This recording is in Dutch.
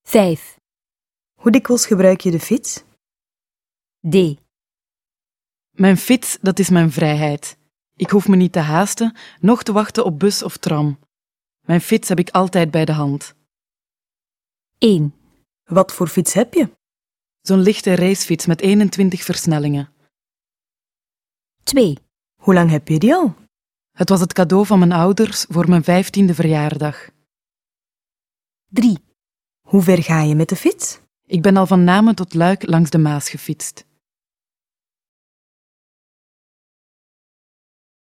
5. Hoe dikwijls gebruik je de fiets? D. Mijn fiets, dat is mijn vrijheid. Ik hoef me niet te haasten, noch te wachten op bus of tram. Mijn fiets heb ik altijd bij de hand. 1. Wat voor fiets heb je? Zo'n lichte racefiets met 21 versnellingen. 2. Hoe lang heb je die al? Het was het cadeau van mijn ouders voor mijn 15e verjaardag. 3. Hoe ver ga je met de fiets? Ik ben al van Namen tot Luik langs de Maas gefietst.